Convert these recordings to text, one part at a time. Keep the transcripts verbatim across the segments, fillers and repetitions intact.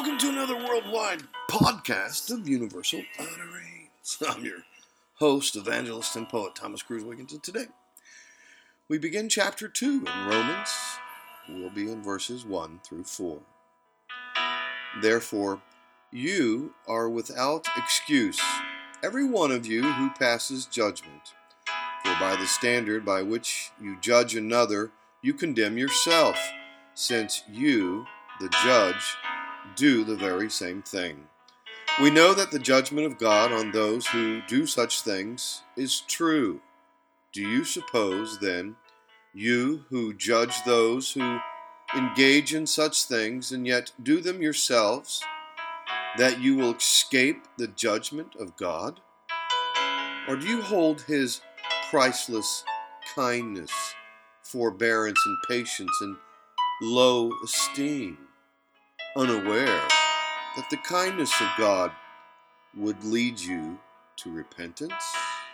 Welcome to another worldwide podcast of Universal Utterings. I'm your host, evangelist, and poet Thomas Cruz Wiggins, and today we begin chapter two in Romans. We'll be in verses one through four. Therefore, you are without excuse, every one of you who passes judgment. For by the standard by which you judge another, you condemn yourself, since you, the judge, do the very same thing. We know that the judgment of God on those who do such things is true. Do you suppose, then, you who judge those who engage in such things and yet do them yourselves, that you will escape the judgment of God? Or do you hold his priceless kindness, forbearance, and patience in low esteem, unaware that the kindness of God would lead you to repentance?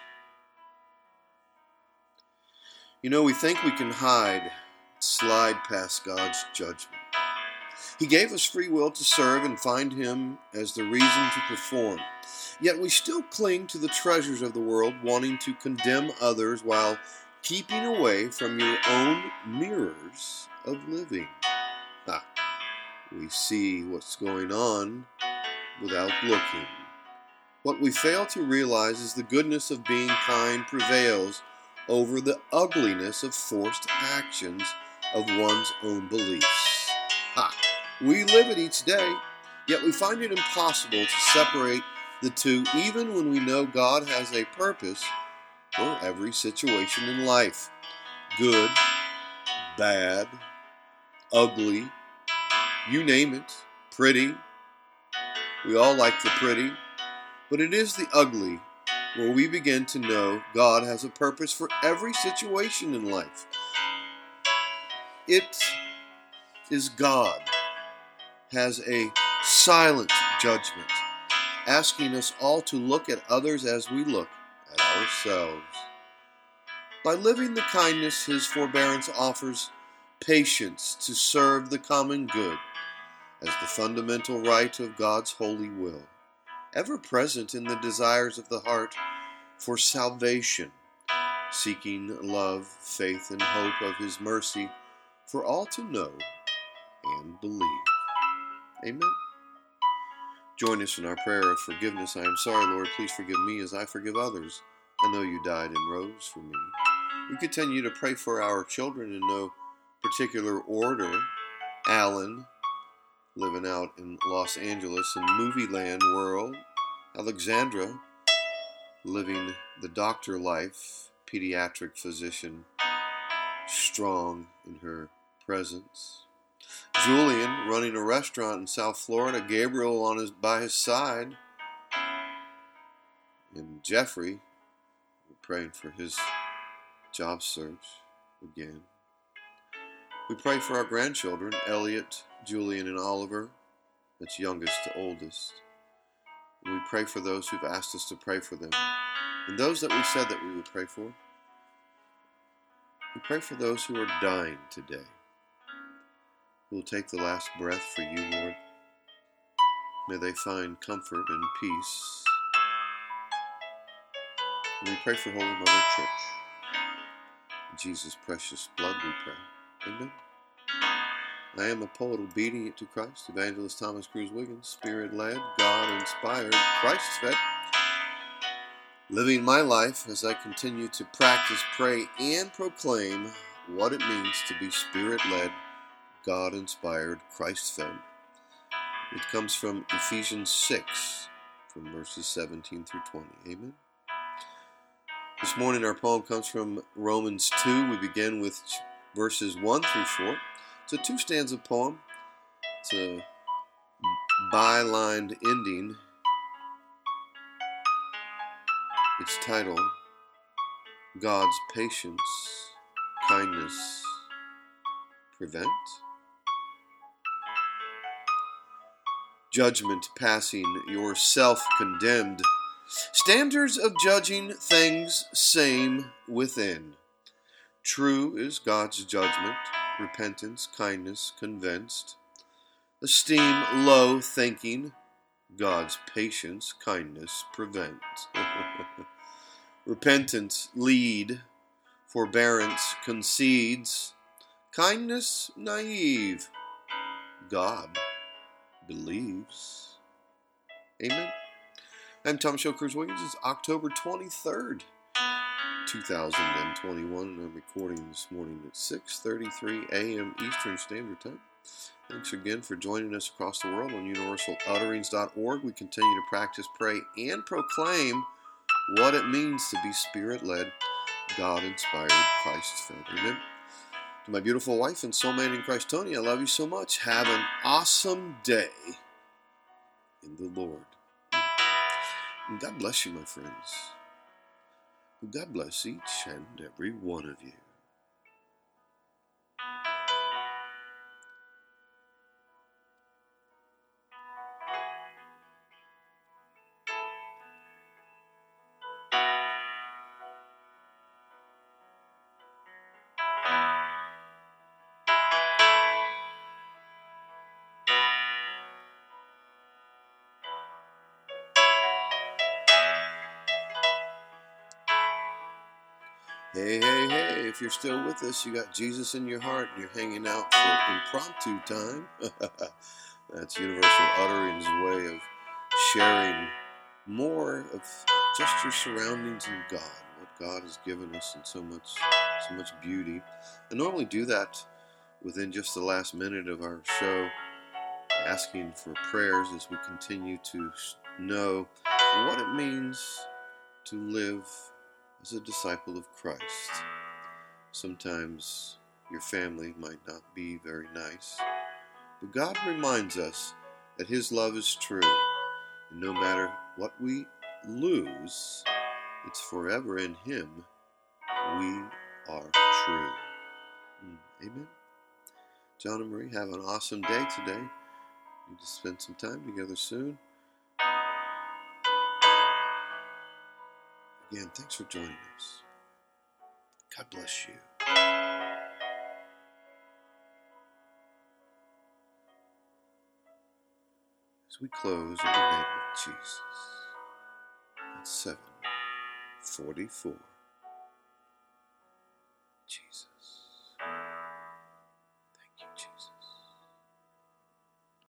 You know, we think we can hide, slide past God's judgment. He gave us free will to serve and find him as the reason to perform. Yet we still cling to the treasures of the world, wanting to condemn others while keeping away from your own mirrors of living. Ha! We see what's going on without looking. What we fail to realize is the goodness of being kind prevails over the ugliness of forced actions of one's own beliefs. Ha! We live it each day, yet we find it impossible to separate the two, even when we know God has a purpose for every situation in life. Good, bad, ugly, you name it, pretty. We all like the pretty, but it is the ugly where we begin to know God has a purpose for every situation in life. It is God has a silent judgment, asking us all to look at others as we look at ourselves. By living the kindness, his forbearance offers patience to serve the common good as the fundamental right of God's holy will, ever present in the desires of the heart for salvation, seeking love, faith, and hope of his mercy for all to know and believe. Amen. Join us in our prayer of forgiveness. I am sorry, Lord, please forgive me as I forgive others. I know you died and rose for me. We continue to pray for our children in no particular order. Alan, living out in Los Angeles in movie land world. Alexandra, living the doctor life, pediatric physician, strong in her presence. Julian, running a restaurant in South Florida. Gabriel on his by his side. And Jeffrey, we're praying for his job search again. We pray for our grandchildren, Elliot, Julian, and Oliver. That's youngest to oldest. And we pray for those who've asked us to pray for them. And those that we said that we would pray for. We pray for those who are dying today, who will take the last breath for you, Lord. May they find comfort and peace. And we pray for Holy Mother Church. In Jesus' precious blood we pray. Amen. I am a poet obedient to Christ, evangelist Thomas Cruz Wiggins, spirit-led, God-inspired, Christ-fed, living my life as I continue to practice, pray, and proclaim what it means to be spirit-led, God-inspired, Christ-fed. It comes from Ephesians six, from verses seventeen through twenty. Amen. This morning our poem comes from Romans two. We begin with verses one through four. It's a two-stanza poem. It's a bylined ending. Its title, God's Patience, Kindness, Prevent. Judgment passing, yourself condemned. Standards of judging things same within. True is God's judgment, repentance, kindness, convinced. Esteem low thinking. God's patience, kindness prevent. Repentance lead. Forbearance concedes. Kindness naive. God believes. Amen. I'm Thomas Show Cruz Wiggins. It's October twenty-third, two thousand twenty-one, and I'm recording this morning at six thirty-three a.m. Eastern Standard Time. Thanks again for joining us across the world on universal utterings dot org. We continue to practice, pray, and proclaim what it means to be Spirit-led, God-inspired, Christ-filled. Amen. To my beautiful wife and soulmate in Christ, Tony, I love you so much. Have an awesome day in the Lord. And God bless you, my friends. God bless each and every one of you. Hey, hey, hey, if you're still with us, you got Jesus in your heart and you're hanging out for impromptu time. That's Universal Utterings' way of sharing more of just your surroundings in God, what God has given us in so much, so much beauty. I normally do that within just the last minute of our show, asking for prayers as we continue to know what it means to live as a disciple of Christ. Sometimes your family might not be very nice, but God reminds us that His love is true, and no matter what we lose, it's forever in Him we are true. Amen. John and Marie, have an awesome day today. Need to spend some time together soon. Again, thanks for joining us. God bless you. As we close in the name of Jesus, at seven forty-four, Jesus.